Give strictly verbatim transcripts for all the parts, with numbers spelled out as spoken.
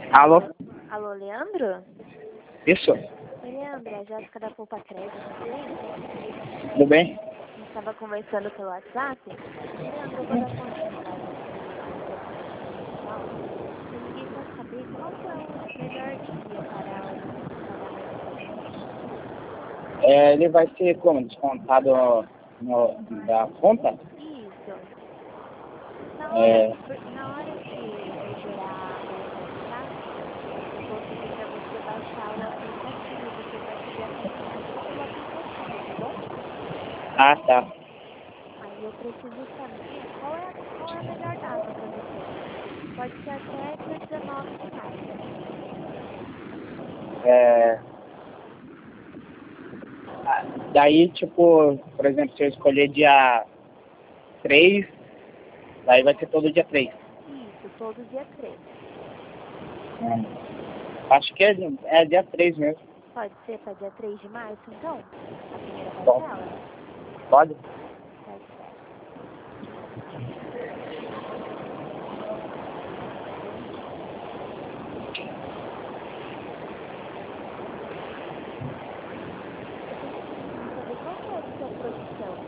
Alô? Alô, Leandro? Isso? Oi, Leandro, é a Jéssica da Poupa Crédito, tudo bem? Tudo bem? A gente estava conversando pelo WhatsApp. Leandro, eu vou dar continuidade ao eu liguei para saber qual que é o melhor dia para o pagamento. É, ele vai ser como? Descontado no, da conta? Isso. Na É, hora, na hora que eu gerar o contrato, eu vou pedir para você baixar o aplicativo. Você vai poder acompanhar tudo pelo aplicativo, tá bom? ah, tá. Aí eu preciso saber qual é, qual é a melhor data para você. Pode ser até dia dezenove de maio. É, ah, daí, tipo, por exemplo, se eu escolher dia três, daí vai ser todo dia três. Isso, todo dia três. Hum. Acho que é, é dia três mesmo. Pode ser para dia três de março, então? A primeira Bom, parcela? pode? Tá certo. Eu tenho que também saber qual que é a sua profissão.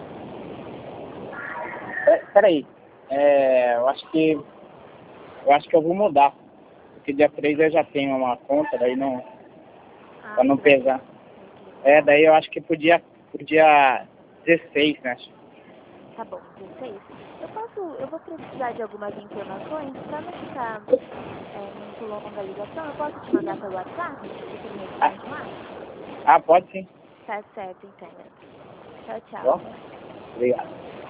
É, peraí. É, eu acho que eu acho que eu vou mudar. Porque dia três eu já tenho uma conta, daí não. Ah, Pra não você vai, pesar. vai querer É, mudar? daí eu acho que podia, podia dezesseis, né? Tá bom, dezesseis. Eu posso, eu vou precisar de algumas informações, para não ficar é, muito longa a ligação, eu posso te mandar pelo WhatsApp? Você me Ah, responde lá? ah, pode sim. Tá certo, então, Leandro. Tchau, tchau. Bom, obrigado.